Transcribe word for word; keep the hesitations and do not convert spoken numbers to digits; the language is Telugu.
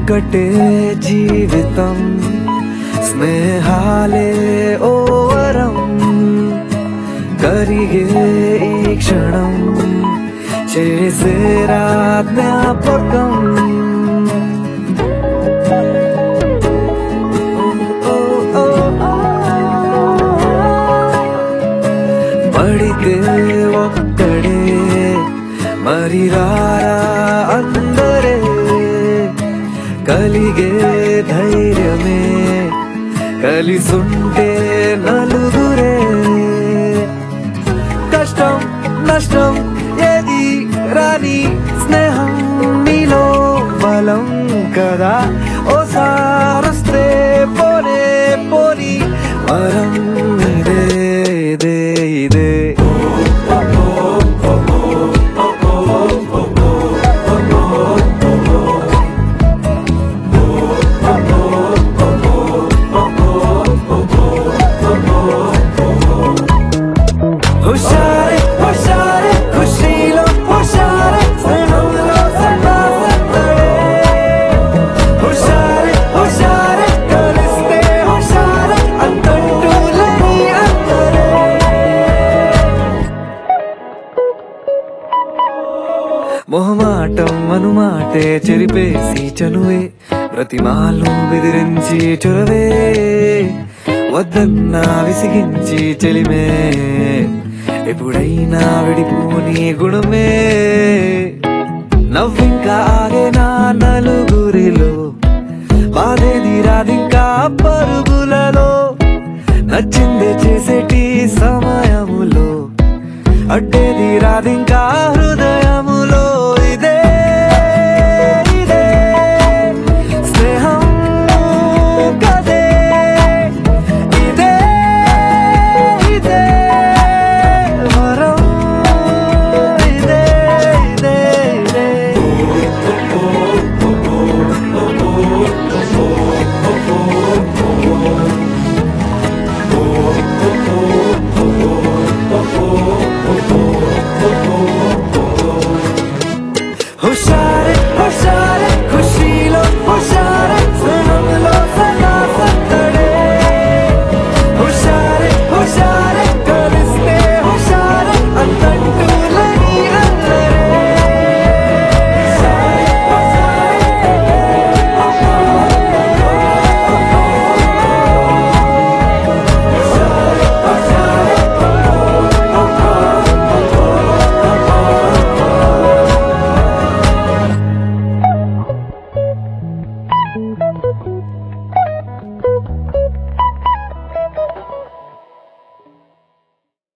ఒక్కటే జీవితం స్నేహాలే ఓ వరం కరిగే ఈ క్షణం చేసేరా జ్ఞాపకం పడితే ఒక్కడే మరి రారా అందరే కలిగే ధైర్యమే కలిసుంటే నలుగురే కష్టం నష్టం ఏది రాని స్నేహం నీలో బలం కదా ఓసారొస్తే పోనే పోని వరం ఇదే ఇదే ఇదే హుషారే హుషారే ఖుషీలో హుషారే స్నేహంలో సదా సత్తడే హుషారే హుషారే కలిస్తే హుషారే అంతంటూ లేని అందరే మొహమాటం అనుమాటే చెరిపేసి చనువే ప్రతిమాలు బెదిరించి చొరవే వద్దన్నా విసిగించి చెలిమే ఎప్పుడైనా విడిపోని గుణమే నవ్వింకా ఆగేనా నలుగురిలో బాధేది రాదింకా పరుగులలో నచ్చిందే చేసేటి సమయములో అడ్డేది రాదింకా హృదయ